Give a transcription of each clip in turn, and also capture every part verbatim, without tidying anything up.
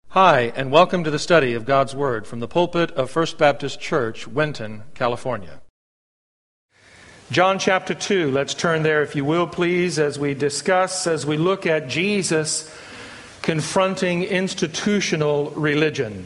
Hi, and welcome to the study of God's Word from the pulpit of First Baptist Church, Winton, California. John chapter two, let's turn there if you will, please, as we discuss, as we look at Jesus confronting institutional religion.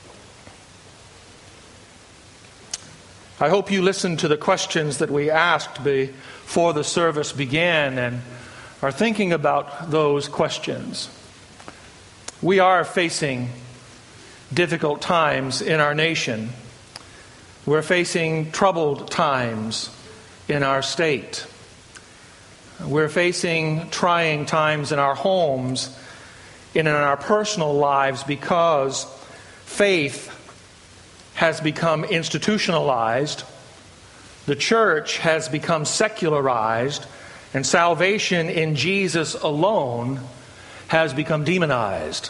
I hope you listened to the questions that we asked before the service began and are thinking about those questions. We are facing difficult times in our nation. We're facing troubled times in our state. We're facing trying times in our homes and in our personal lives because faith has become institutionalized, the church has become secularized, and salvation in Jesus alone has become demonized.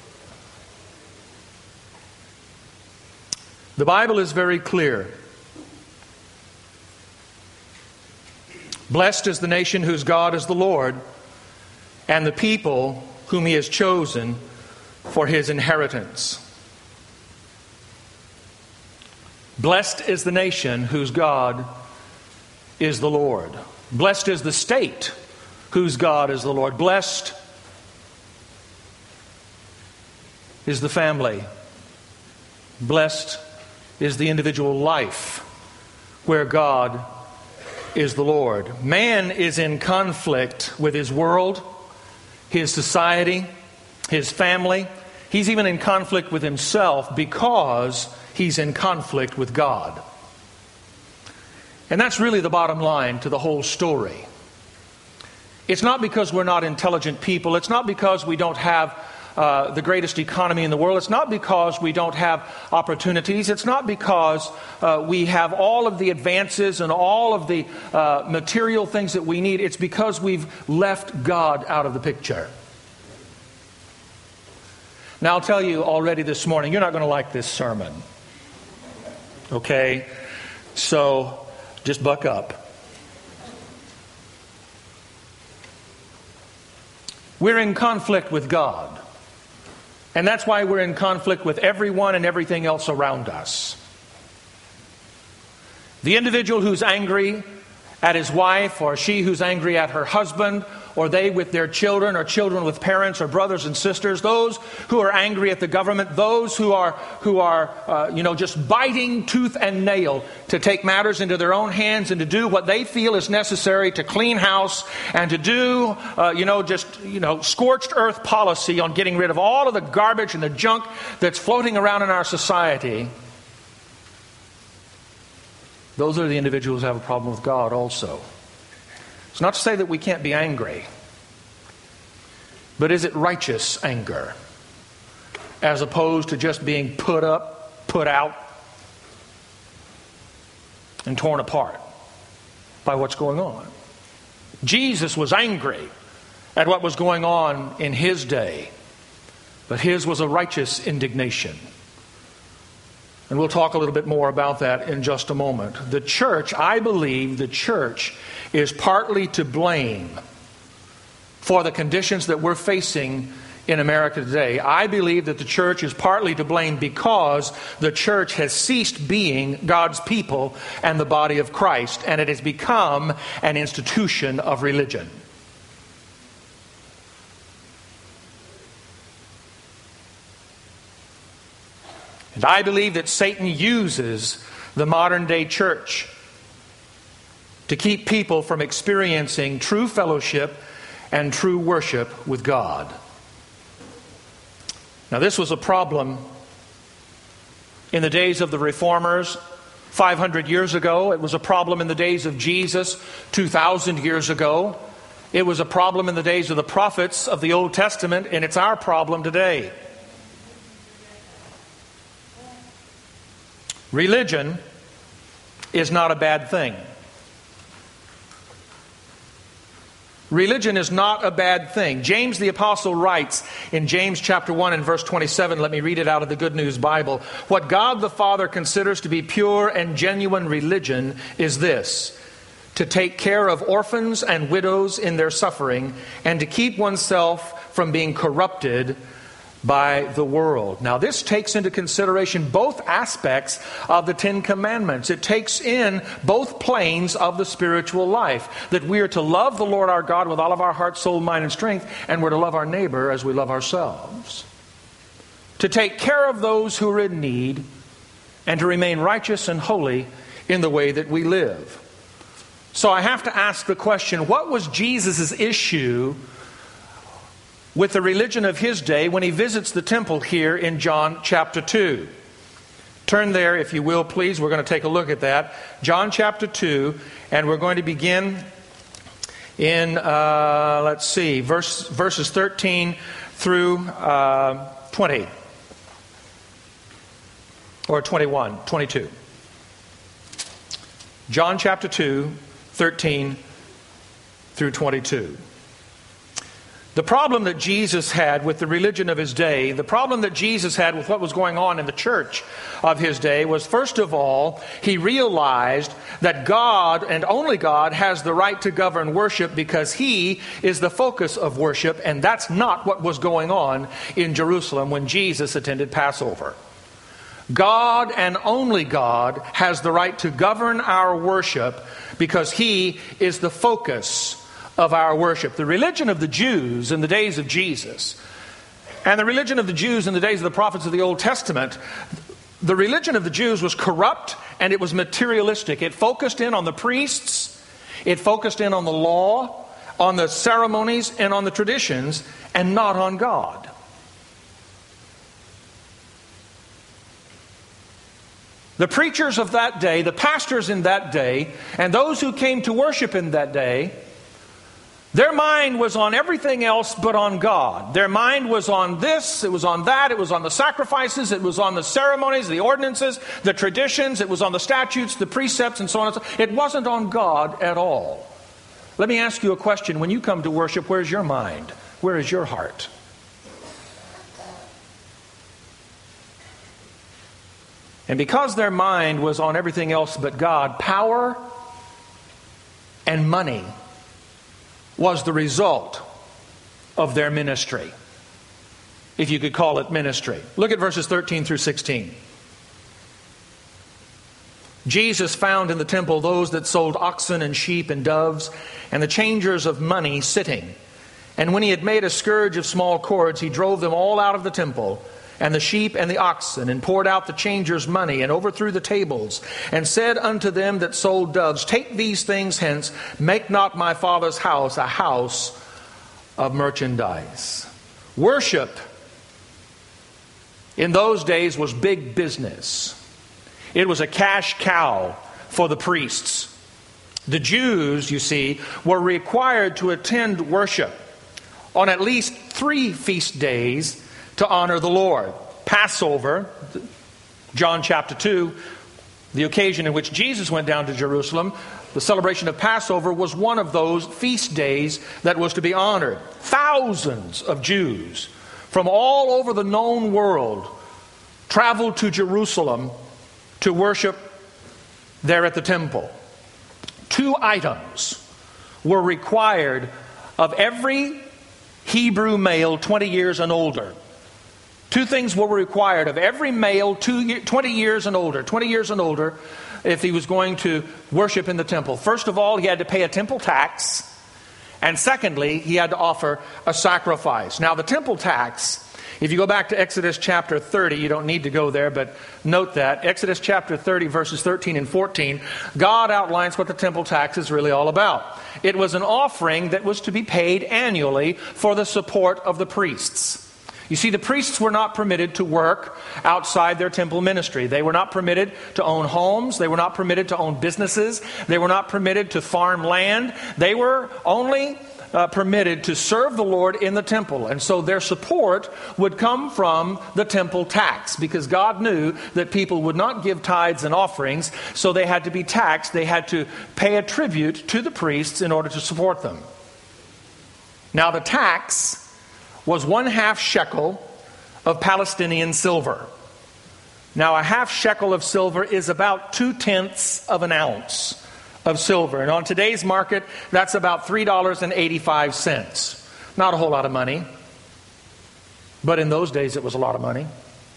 The Bible is very clear. Blessed is the nation whose God is the Lord, and the people whom He has chosen for His inheritance. Blessed is the nation whose God is the Lord. Blessed is the state whose God is the Lord. Blessed is the family. Blessed is the individual life where God is the Lord. Man is in conflict with his world, his society, his family. He's even in conflict with himself because he's in conflict with God. And that's really the bottom line to the whole story. It's not because we're not intelligent people. It's not because we don't have Uh, the greatest economy in the world. It's not because we don't have opportunities. It's not because uh, we have all of the advances and all of the uh, material things that we need. It's because we've left God out of the picture. Now, I'll tell you already this morning, you're not going to like this sermon. Okay? So, just buck up. We're in conflict with God. And that's why we're in conflict with everyone and everything else around us. The individual who's angry at his wife, or she who's angry at her husband, or they with their children, or children with parents, or brothers and sisters, those who are angry at the government, those who are, who are uh, you know, just biting tooth and nail to take matters into their own hands and to do what they feel is necessary to clean house and to do, uh, you know, just, you know, scorched earth policy on getting rid of all of the garbage and the junk that's floating around in our society. Those are the individuals who have a problem with God also. It's not to say that we can't be angry, but is it righteous anger as opposed to just being put up, put out, and torn apart by what's going on? Jesus was angry at what was going on in His day, but His was a righteous indignation. And we'll talk a little bit more about that in just a moment. The church, I believe the church is partly to blame for the conditions that we're facing in America today. I believe that the church is partly to blame because the church has ceased being God's people and the body of Christ, and it has become an institution of religion. And I believe that Satan uses the modern day church to keep people from experiencing true fellowship and true worship with God. Now, this was a problem in the days of the Reformers five hundred years ago. It was a problem in the days of Jesus two thousand years ago. It was a problem in the days of the prophets of the Old Testament, and it's our problem today. Religion is not a bad thing. Religion is not a bad thing. James the Apostle writes in James chapter one and verse twenty-seven, let me read it out of the Good News Bible. What God the Father considers to be pure and genuine religion is this: to take care of orphans and widows in their suffering, and to keep oneself from being corrupted by the world. Now, this takes into consideration both aspects of the Ten Commandments. It takes in both planes of the spiritual life, that we are to love the Lord our God with all of our heart, soul, mind, and strength, and we're to love our neighbor as we love ourselves. To take care of those who are in need, and to remain righteous and holy in the way that we live. So I have to ask the question, what was Jesus' issue with the religion of his day when he visits the temple here in John chapter two? Turn there, if you will, please. We're going to take a look at that. John chapter two, and we're going to begin in, uh, let's see, verse, verses thirteen through uh, twenty. Or twenty-one, twenty-two. John chapter two, thirteen through twenty-two. The problem that Jesus had with the religion of his day, the problem that Jesus had with what was going on in the church of his day was, first of all, he realized that God, and only God, has the right to govern worship because he is the focus of worship, and that's not what was going on in Jerusalem when Jesus attended Passover. God and only God has the right to govern our worship because he is the focus of our worship. The religion of the Jews in the days of Jesus, and the religion of the Jews in the days of the prophets of the Old Testament, the religion of the Jews was corrupt and it was materialistic. It focused in on the priests, it focused in on the law, on the ceremonies, and on the traditions, and not on God. The preachers of that day, the pastors in that day, and those who came to worship in that day, their mind was on everything else but on God. Their mind was on this, it was on that, it was on the sacrifices, it was on the ceremonies, the ordinances, the traditions, it was on the statutes, the precepts, and so on and so on. It wasn't on God at all. Let me ask you a question. When you come to worship, where's your mind? Where is your heart? And because their mind was on everything else but God, power and money was the result of their ministry, if you could call it ministry. Look at verses thirteen through sixteen. Jesus found in the temple those that sold oxen and sheep and doves, and the changers of money sitting. And when he had made a scourge of small cords, he drove them all out of the temple, and the sheep and the oxen, and poured out the changers' money, and overthrew the tables, and said unto them that sold doves, Take these things hence, make not my Father's house a house of merchandise. Worship in those days was big business. It was a cash cow for the priests. The Jews, you see, were required to attend worship on at least three feast days to honor the Lord. Passover, John chapter two, the occasion in which Jesus went down to Jerusalem, the celebration of Passover was one of those feast days that was to be honored. Thousands of Jews from all over the known world traveled to Jerusalem to worship there at the temple. Two items were required of every Hebrew male twenty years and older. Two things were required of every male twenty years and older, twenty years and older, if he was going to worship in the temple. First of all, he had to pay a temple tax. And secondly, he had to offer a sacrifice. Now, the temple tax, if you go back to Exodus chapter thirty, you don't need to go there, but note that. Exodus chapter thirty, verses thirteen and fourteen, God outlines what the temple tax is really all about. It was an offering that was to be paid annually for the support of the priests. You see, the priests were not permitted to work outside their temple ministry. They were not permitted to own homes. They were not permitted to own businesses. They were not permitted to farm land. They were only uh, permitted to serve the Lord in the temple. And so their support would come from the temple tax, because God knew that people would not give tithes and offerings, so they had to be taxed. They had to pay a tribute to the priests in order to support them. Now, the tax was one half shekel of Palestinian silver. Now, a half shekel of silver is about two-tenths of an ounce of silver. And on today's market, that's about three dollars and eighty-five cents. Not a whole lot of money. But in those days, it was a lot of money.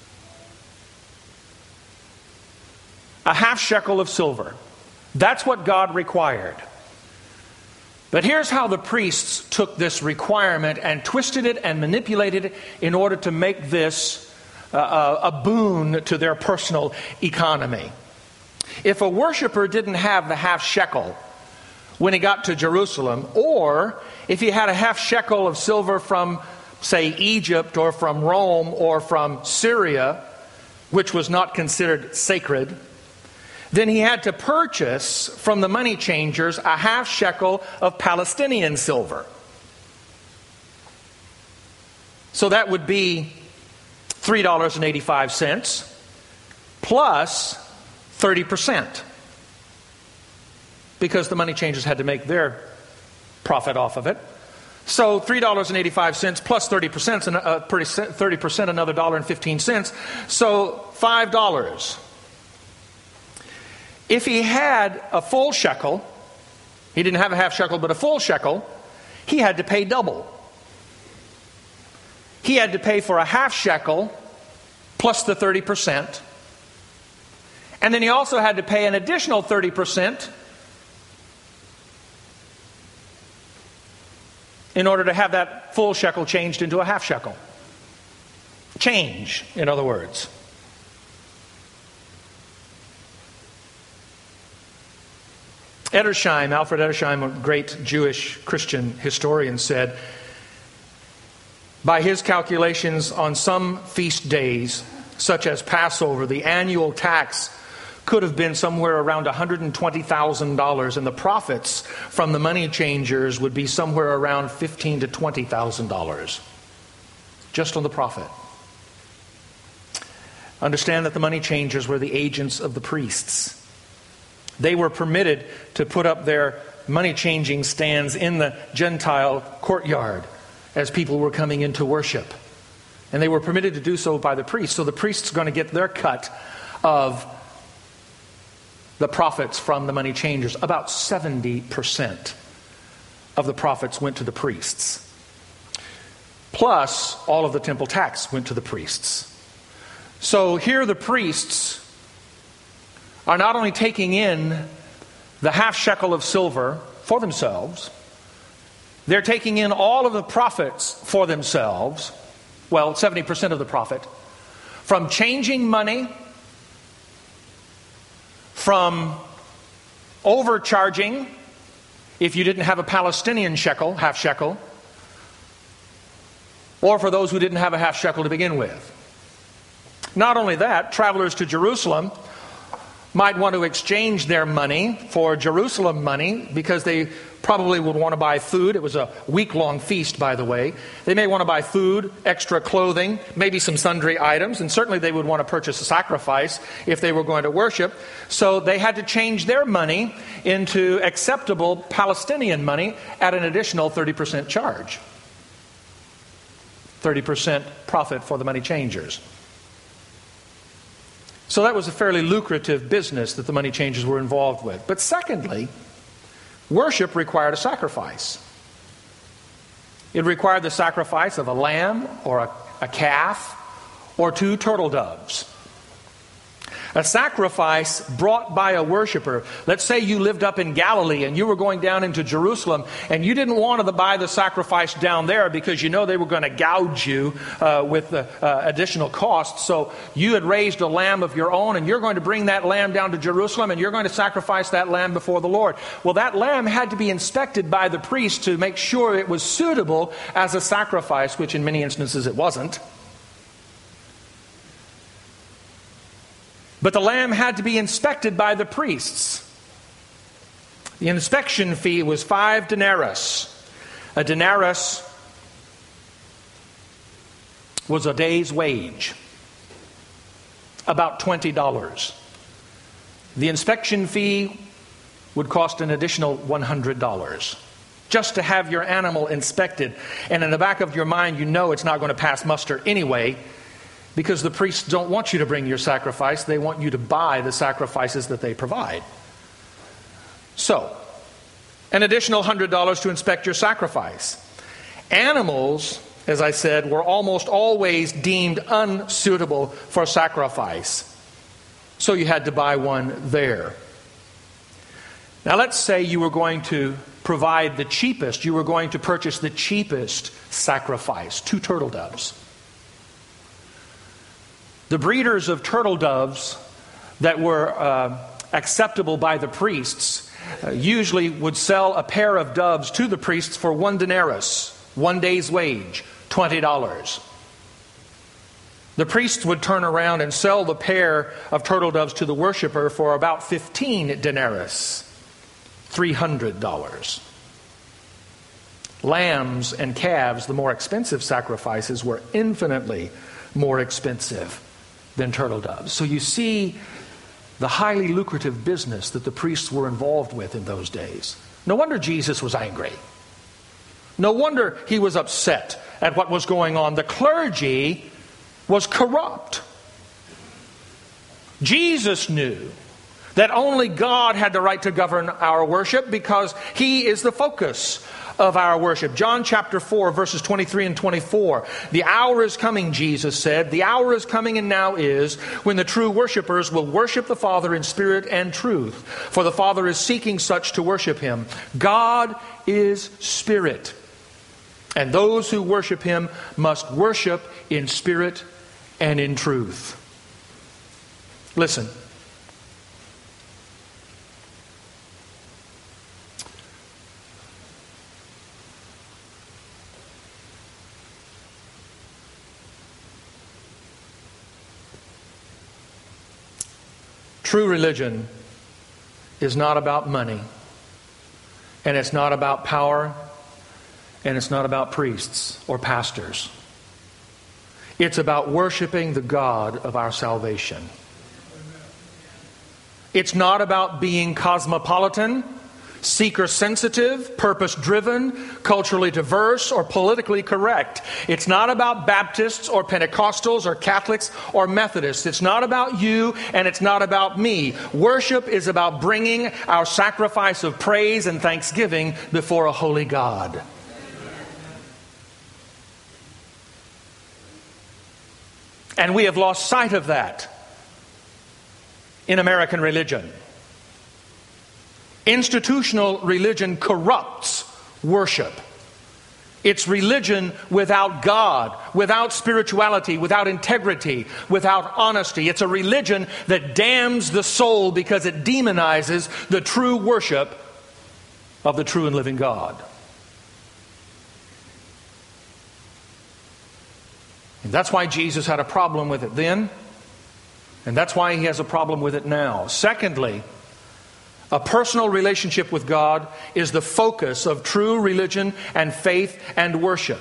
A half shekel of silver. That's what God required. But here's how the priests took this requirement and twisted it and manipulated it in order to make this uh, a boon to their personal economy. If a worshiper didn't have the half shekel when he got to Jerusalem, or if he had a half shekel of silver from, say, Egypt or from Rome or from Syria, which was not considered sacred, then he had to purchase from the money changers a half shekel of Palestinian silver. So that would be three dollars and eighty-five cents plus thirty percent. Because the money changers had to make their profit off of it. So three dollars and eighty-five cents plus thirty percent, uh, thirty percent, another one dollar and fifteen cents. So five dollars. If he had a full shekel, he didn't have a half shekel, but a full shekel, he had to pay double. He had to pay for a half shekel plus the thirty percent. And then he also had to pay an additional thirty percent in order to have that full shekel changed into a half shekel. Change, in other words. Edersheim, Alfred Edersheim, a great Jewish Christian historian, said, by his calculations, on some feast days, such as Passover, the annual tax could have been somewhere around one hundred twenty thousand dollars, and the profits from the money changers would be somewhere around fifteen thousand to twenty thousand dollars, just on the profit. Understand that the money changers were the agents of the priests. They were permitted to put up their money-changing stands in the Gentile courtyard as people were coming in to worship. And they were permitted to do so by the priests. So the priests are going to get their cut of the profits from the money changers. About seventy percent of the profits went to the priests. Plus, all of the temple tax went to the priests. So here the priests are not only taking in the half shekel of silver for themselves, they're taking in all of the profits for themselves, well, seventy percent of the profit, from changing money, from overcharging if you didn't have a Palestinian shekel, half shekel, or for those who didn't have a half shekel to begin with. Not only that, travelers to Jerusalem might want to exchange their money for Jerusalem money because they probably would want to buy food. It was a week-long feast, by the way. They may want to buy food, extra clothing, maybe some sundry items, and certainly they would want to purchase a sacrifice if they were going to worship. So they had to change their money into acceptable Palestinian money at an additional thirty percent charge. thirty percent profit for the money changers. So that was a fairly lucrative business that the money changers were involved with. But secondly, worship required a sacrifice. It required the sacrifice of a lamb or a, a calf or two turtle doves. A sacrifice brought by a worshiper. Let's say you lived up in Galilee and you were going down into Jerusalem and you didn't want to buy the sacrifice down there because you know they were going to gouge you uh, with the uh, additional costs. So you had raised a lamb of your own and you're going to bring that lamb down to Jerusalem and you're going to sacrifice that lamb before the Lord. Well, that lamb had to be inspected by the priest to make sure it was suitable as a sacrifice, which in many instances it wasn't. But the lamb had to be inspected by the priests. The inspection fee was five denarius. A denarius was a day's wage, about twenty dollars. The inspection fee would cost an additional one hundred dollars. Just to have your animal inspected. And in the back of your mind, you know it's not going to pass muster anyway, because the priests don't want you to bring your sacrifice. They want you to buy the sacrifices that they provide. So, an additional one hundred dollars to inspect your sacrifice. Animals as I said, were almost always deemed unsuitable for sacrifice. So you had to buy one there. Now let's say you were going to provide the cheapest, you were going to purchase the cheapest sacrifice, two turtle doves. The breeders of turtle doves that were uh, acceptable by the priests uh, usually would sell a pair of doves to the priests for one denarius, one day's wage, twenty dollars. The priests would turn around and sell the pair of turtle doves to the worshiper for about fifteen denarius, three hundred dollars. Lambs and calves, the more expensive sacrifices, were infinitely more expensive than turtle doves. So you see the highly lucrative business that the priests were involved with in those days. No wonder Jesus was angry. No wonder he was upset at what was going on. The clergy was corrupt. Jesus knew that only God had the right to govern our worship because he is the focus of our worship. John chapter four, verses twenty-three and twenty-four. The hour is coming, Jesus said. The hour is coming and now is when the true worshipers will worship the Father in spirit and truth. For the Father is seeking such to worship him. God is spirit. And those who worship him must worship in spirit and in truth. Listen. True religion is not about money, and it's not about power, and it's not about priests or pastors. It's about worshiping the God of our salvation. It's not about being cosmopolitan, seeker-sensitive, purpose-driven, culturally diverse, or politically correct. It's not about Baptists or Pentecostals or Catholics or Methodists. It's not about you and it's not about me. Worship is about bringing our sacrifice of praise and thanksgiving before a holy God. And we have lost sight of that in American religion. Institutional religion corrupts worship. It's religion without God, without spirituality, without integrity, without honesty. It's a religion that damns the soul because it demonizes the true worship of the true and living God. And that's why Jesus had a problem with it then, and that's why he has a problem with it now. Secondly, a personal relationship with God is the focus of true religion and faith and worship.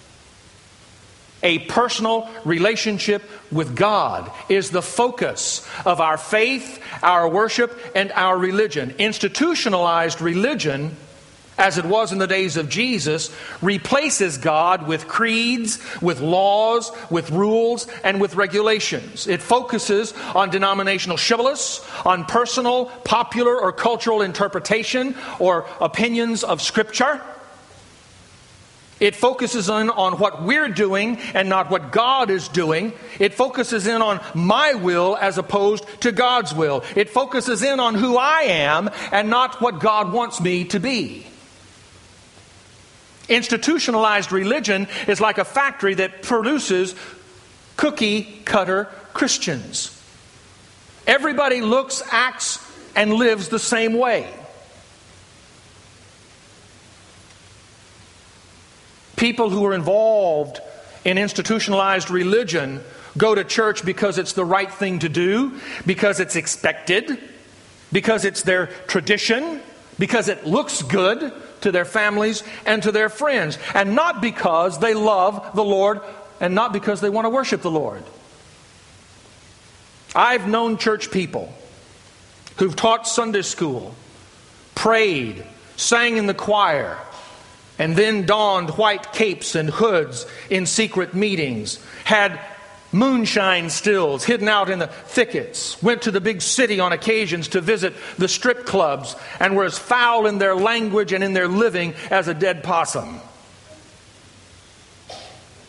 A personal relationship with God is the focus of our faith, our worship, and our religion. Institutionalized religion, as it was in the days of Jesus, replaces God with creeds, with laws, with rules, and with regulations. It focuses on denominational shibboleths, on personal, popular, or cultural interpretation or opinions of Scripture. It focuses in on what we're doing and not what God is doing. It focuses in on my will as opposed to God's will. It focuses in on who I am and not what God wants me to be. Institutionalized religion is like a factory that produces cookie-cutter Christians. Everybody looks, acts, and lives the same way. People who are involved in institutionalized religion go to church because it's the right thing to do, because it's expected, because it's their tradition, because it looks good to their families and to their friends, and not because they love the Lord and not because they want to worship the Lord. I've known church people who've taught Sunday school, prayed, sang in the choir, and then donned white capes and hoods in secret meetings, had moonshine stills hidden out in the thickets, went to the big city on occasions to visit the strip clubs, and were as foul in their language and in their living as a dead possum.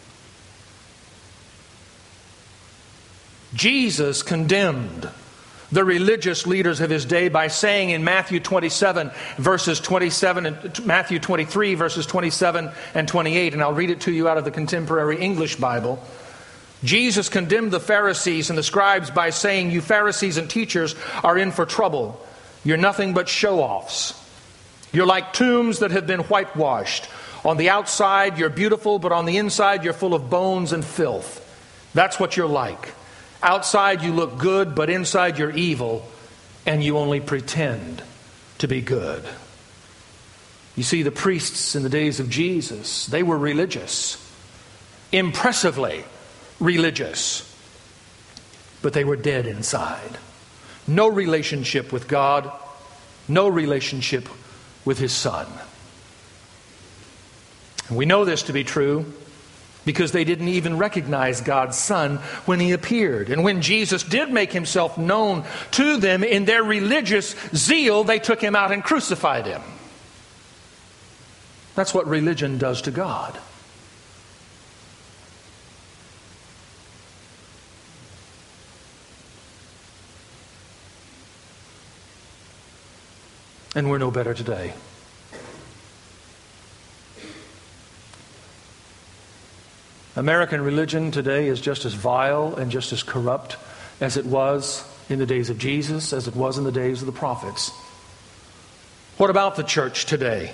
Jesus condemned the religious leaders of his day by saying in Matthew twenty-seven, verses twenty-seven, and Matthew twenty-three, verses twenty-seven and twenty-eight, and I'll read it to you out of the Contemporary English Bible. Jesus condemned the Pharisees and the scribes by saying, "You Pharisees and teachers are in for trouble. You're nothing but show-offs. You're like tombs that have been whitewashed. On the outside, you're beautiful, but on the inside, you're full of bones and filth. That's what you're like. Outside, you look good, but inside, you're evil, and you only pretend to be good." You see, the priests in the days of Jesus, they were religious, impressively religious, but they were dead inside. No relationship with God, no relationship with His Son. And we know this to be true because they didn't even recognize God's Son when He appeared. And when Jesus did make Himself known to them in their religious zeal, they took Him out and crucified Him. That's what religion does to God. And we're no better today. American religion today is just as vile and just as corrupt as it was in the days of Jesus, as it was in the days of the prophets. What about the church today?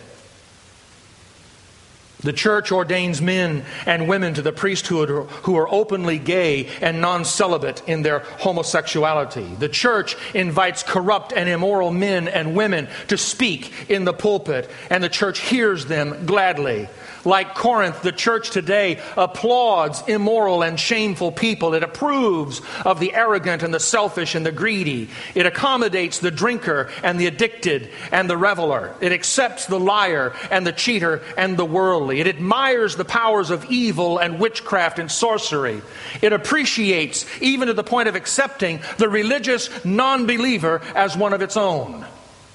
The church ordains men and women to the priesthood who are openly gay and non-celibate in their homosexuality. The church invites corrupt and immoral men and women to speak in the pulpit, and the church hears them gladly. Like Corinth, the church today applauds immoral and shameful people. It approves of the arrogant and the selfish and the greedy. It accommodates the drinker and the addicted and the reveler. It accepts the liar and the cheater and the worldly. It admires the powers of evil and witchcraft and sorcery. It appreciates, even to the point of accepting, the religious non-believer as one of its own.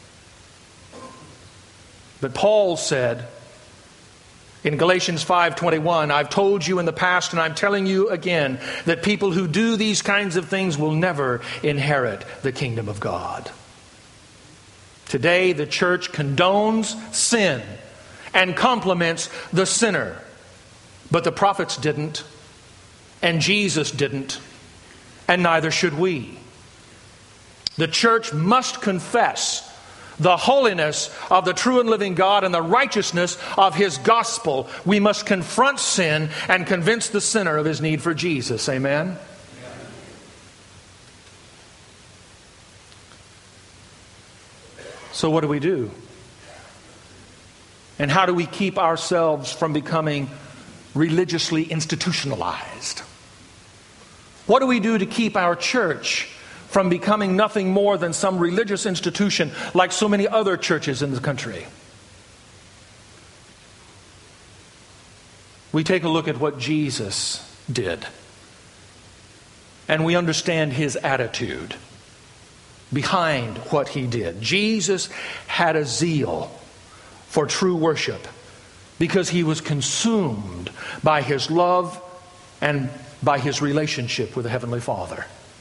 But Paul said in Galatians five twenty-one, "I've told you in the past and I'm telling you again that people who do these kinds of things will never inherit the kingdom of God." Today the church condones sin and compliments the sinner. But the prophets didn't, and Jesus didn't, and neither should we. The church must confess the holiness of the true and living God and the righteousness of His gospel. We must confront sin and convince the sinner of his need for Jesus. Amen? Amen. So what do we do? And how do we keep ourselves from becoming religiously institutionalized? What do we do to keep our church from becoming nothing more than some religious institution like so many other churches in the country? We take a look at what Jesus did, and we understand His attitude behind what He did. Jesus had a zeal for true worship because He was consumed by His love and by His relationship with the Heavenly Father.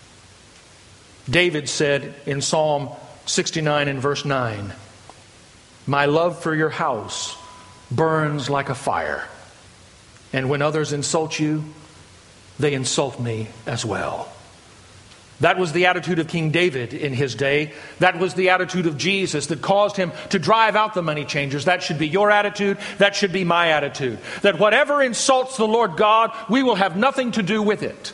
David said in Psalm sixty-nine and verse nine, "My love for your house burns like a fire, and when others insult you, they insult me as well." That was the attitude of King David in his day. That was the attitude of Jesus that caused Him to drive out the money changers. That should be your attitude. That should be my attitude. That whatever insults the Lord God, we will have nothing to do with it.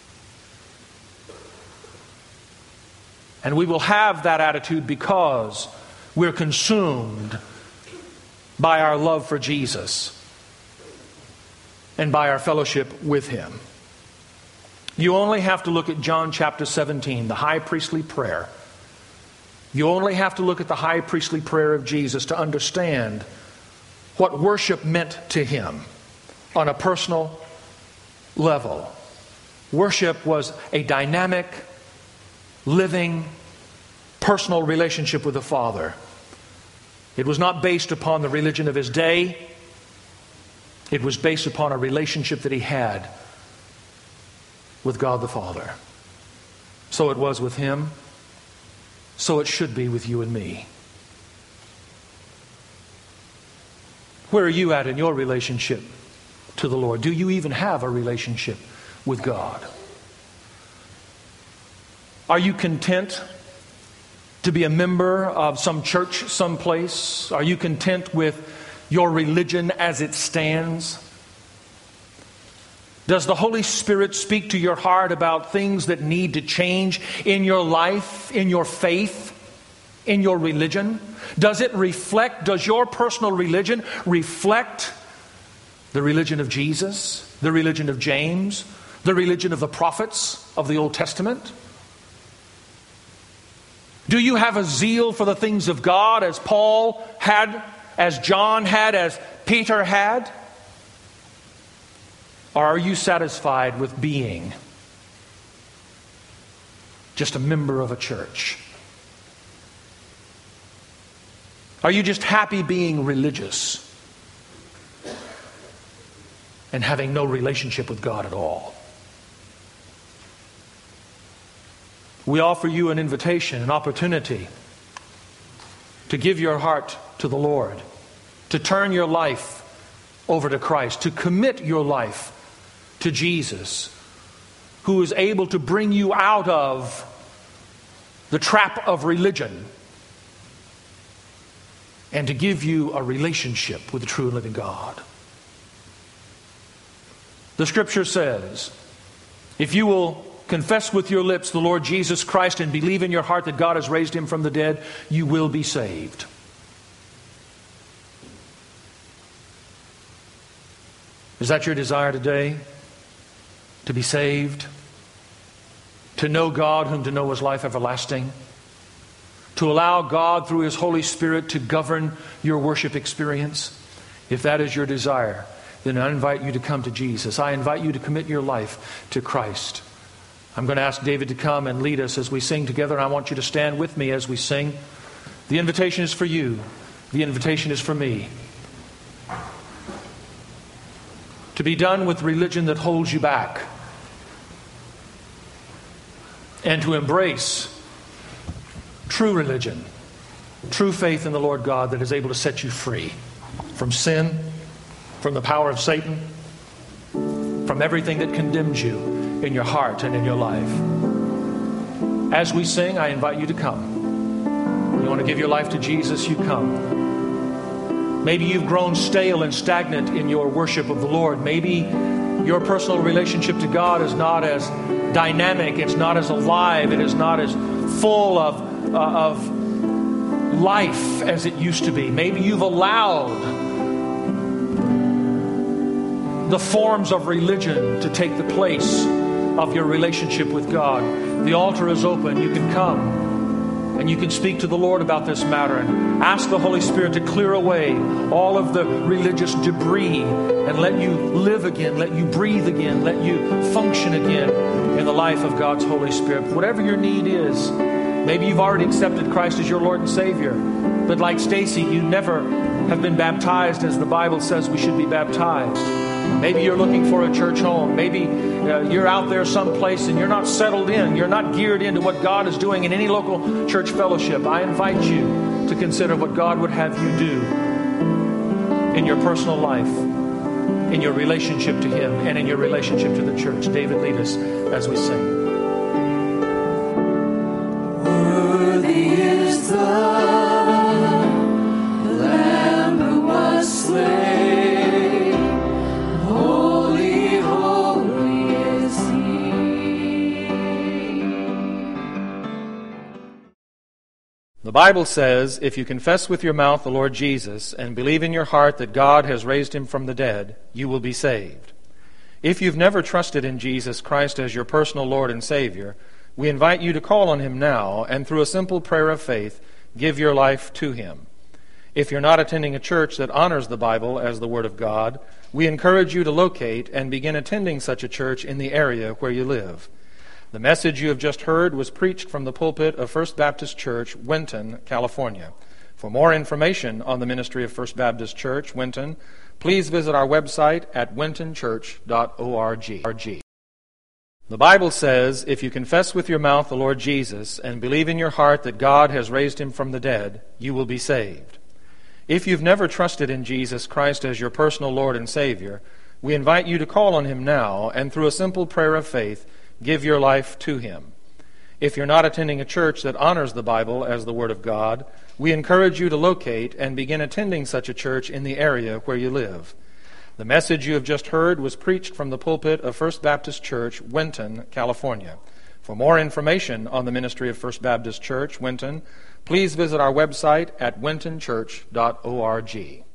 And we will have that attitude because we're consumed by our love for Jesus and by our fellowship with Him. You only have to look at John chapter seventeen, the high priestly prayer. You only have to look at the high priestly prayer of Jesus to understand what worship meant to Him on a personal level. Worship was a dynamic, living, personal relationship with the Father. It was not based upon the religion of His day. It was based upon a relationship that He had with God the Father. So it was with him. So it should be with you and me. Where are you at in your relationship to the Lord? Do you even have a relationship with God? Are you content to be a member of some church someplace? Are you content with your religion as it stands? Does the Holy Spirit speak to your heart about things that need to change in your life, in your faith, in your religion? Does it reflect, does your personal religion reflect the religion of Jesus, the religion of James, the religion of the prophets of the Old Testament? Do you have a zeal for the things of God as Paul had, as John had, as Peter had? Or are you satisfied with being just a member of a church? Are you just happy being religious and having no relationship with God at all? We offer you an invitation, an opportunity to give your heart to the Lord, to turn your life over to Christ, to commit your life to Jesus, who is able to bring you out of the trap of religion and to give you a relationship with the true and living God. The Scripture says, if you will confess with your lips the Lord Jesus Christ and believe in your heart that God has raised him from the dead, you will be saved. Is that your desire today? To be saved? To know God whom to know is life everlasting? To allow God through His Holy Spirit to govern your worship experience? If that is your desire, then I invite you to come to Jesus. I invite you to commit your life to Christ. I'm going to ask David to come and lead us as we sing together. And I want you to stand with me as we sing. The invitation is for you. The invitation is for me. To be done with religion that holds you back. And to embrace true religion, true faith in the Lord God that is able to set you free from sin, from the power of Satan, from everything that condemns you in your heart and in your life. As we sing, I invite you to come. You want to give your life to Jesus, you come. Maybe you've grown stale and stagnant in your worship of the Lord. Maybe your personal relationship to God is not as dynamic, it's not as alive, it is not as full of, uh, of life as it used to be. Maybe you've allowed the forms of religion to take the place of your relationship with God. The altar is open. You can come and you can speak to the Lord about this matter and ask the Holy Spirit to clear away all of the religious debris and let you live again, let you breathe again, let you function again in the life of God's Holy Spirit. Whatever your need is, maybe you've already accepted Christ as your Lord and Savior, but like Stacy, you never have been baptized as the Bible says we should be baptized. Maybe you're looking for a church home. Maybe uh, you're out there someplace and you're not settled in. You're not geared into what God is doing in any local church fellowship. I invite you to consider what God would have you do in your personal life, in your relationship to Him, and in your relationship to the church. David, lead us as we sing. Worthy is the Lamb who was slain. The Bible says, if you confess with your mouth the Lord Jesus and believe in your heart that God has raised him from the dead, you will be saved. If you've never trusted in Jesus Christ as your personal Lord and Savior, we invite you to call on him now and through a simple prayer of faith, give your life to him. If you're not attending a church that honors the Bible as the Word of God, we encourage you to locate and begin attending such a church in the area where you live. The message you have just heard was preached from the pulpit of First Baptist Church, Winton, California. For more information on the ministry of First Baptist Church, Winton, please visit our website at winton church dot org. The Bible says, if you confess with your mouth the Lord Jesus and believe in your heart that God has raised him from the dead, you will be saved. If you've never trusted in Jesus Christ as your personal Lord and Savior, we invite you to call on him now and through a simple prayer of faith, give your life to him. If you're not attending a church that honors the Bible as the Word of God, we encourage you to locate and begin attending such a church in the area where you live. The message you have just heard was preached from the pulpit of First Baptist Church, Winton, California. For more information on the ministry of First Baptist Church, Winton, please visit our website at winton church dot org.